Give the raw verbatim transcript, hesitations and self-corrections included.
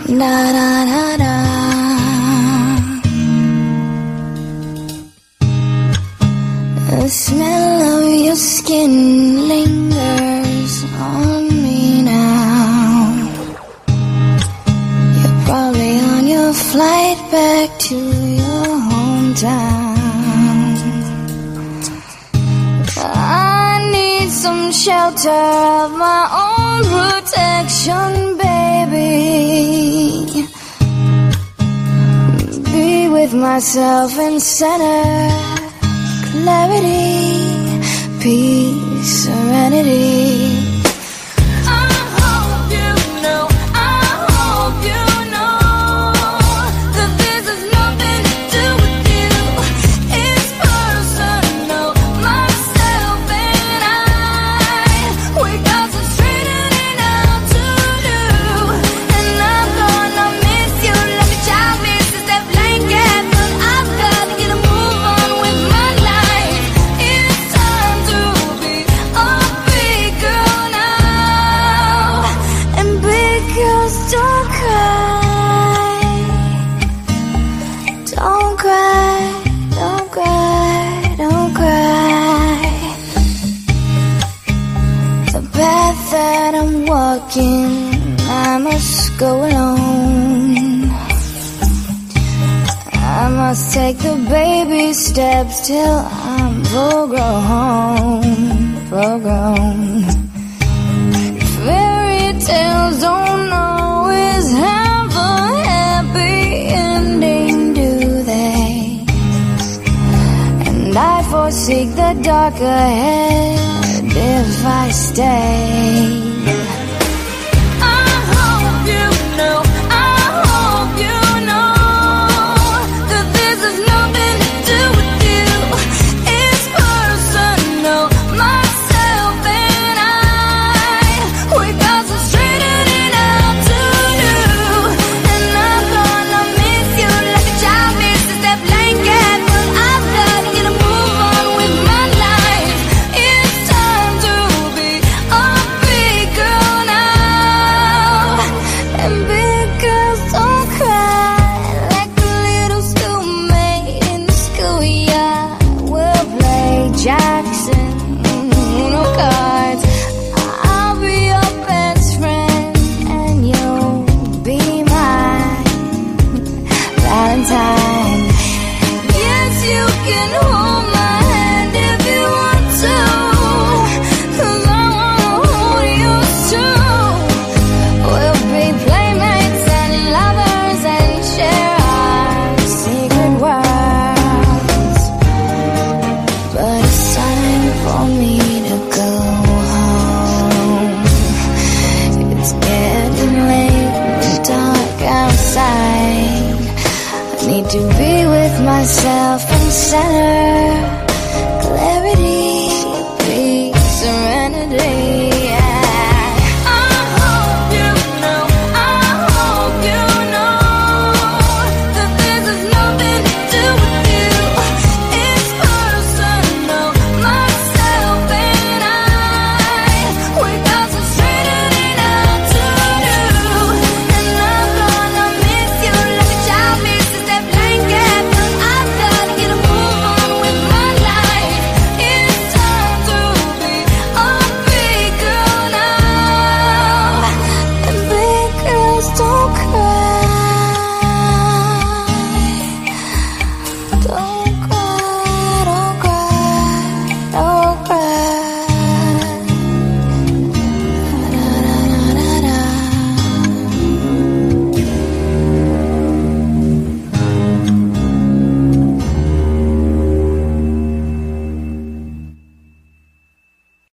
Da da da da. The smell of your skin lingers on me now. You're probably on your flight back to your hometown. I need some shelter of my own protection, baby. Be with myself in center, clarity, peace, serenity. That I'm walking, I must go alone. I must take the baby steps till I'm full grown, full grown. Fairy tales don't always have a happy ending, do they? And I forsake the dark ahead if I stay. Jackson, no cards. I'll be your best friend, and you'll be my Valentine. Yes, you can hold my hand if you want to, 'cause I wanna hold yours too. We'll be playmates and lovers and share our secret worlds. But for me to go home, it's getting late and dark outside. I need to be with myself in center, clarity.